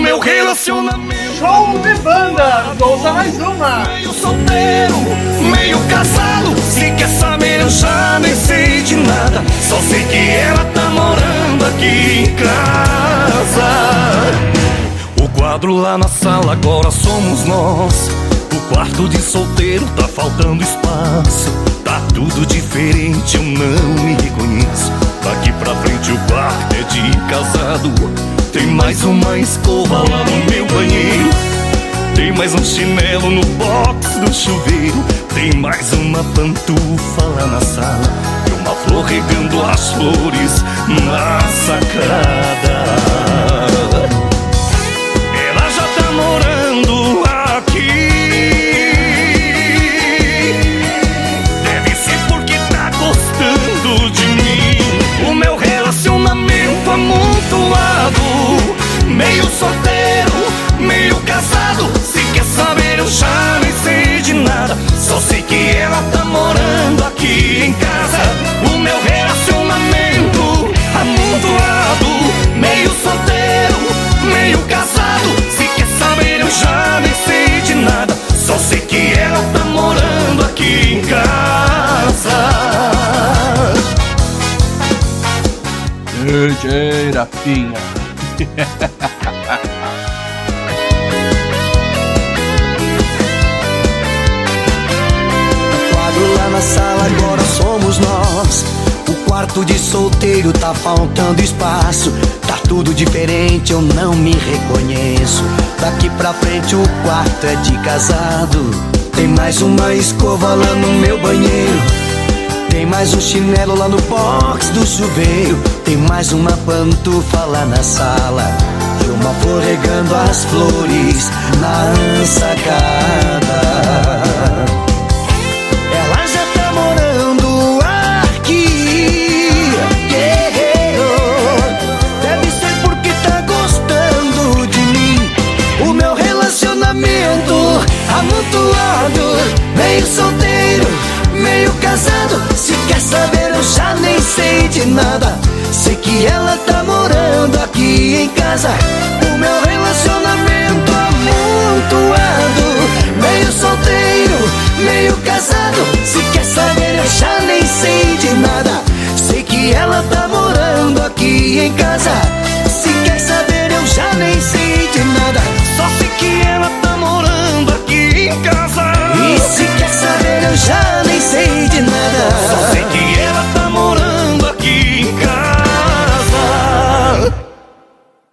meu relacionamento. Show de banda, ouça mais uma. Meio solteiro, meio casado. Se quer saber eu já nem sei de nada. Só sei que ela tá morando aqui em casa. O quadro lá na sala agora somos nós. O quarto de solteiro tá faltando espaço. Tá tudo diferente, eu não me reconheço. Daqui pra frente o quarto é de casado. Tem mais uma escova lá no meu banheiro. Tem mais um chinelo no box do chuveiro. Tem mais uma pantufa lá na sala. E uma flor regando as flores na sacada. Ela já tá morando aqui. Deve ser porque tá gostando de mim. O meu relacionamento amontoado. Meio solteiro, meio casado. Se quer saber eu já nem sei de nada. Só sei que ela tá morando aqui em casa. O meu relacionamento amontoado. Meio solteiro, meio casado. Se quer saber eu já nem sei de nada. Só sei que ela tá morando aqui em casa. DJ Rafinha. O quadro lá na sala agora somos nós. O quarto de solteiro tá faltando espaço. Tá tudo diferente, eu não me reconheço. Daqui pra frente o quarto é de casado. Tem mais uma escova lá no meu banheiro. Tem mais um chinelo lá no box do chuveiro. Tem mais uma pantufa lá na sala. E uma flor regando as flores na sacada. Ela já tá morando aqui. Deve ser porque tá gostando de mim. O meu relacionamento amontoado. Meio solteiro, meio casado. Se quer saber eu já nem sei de nada. Sei que ela tá morando aqui em casa. O meu relacionamento amontoado. Meio solteiro, meio casado. Se quer saber eu já nem sei de nada. Sei que ela tá morando aqui em casa.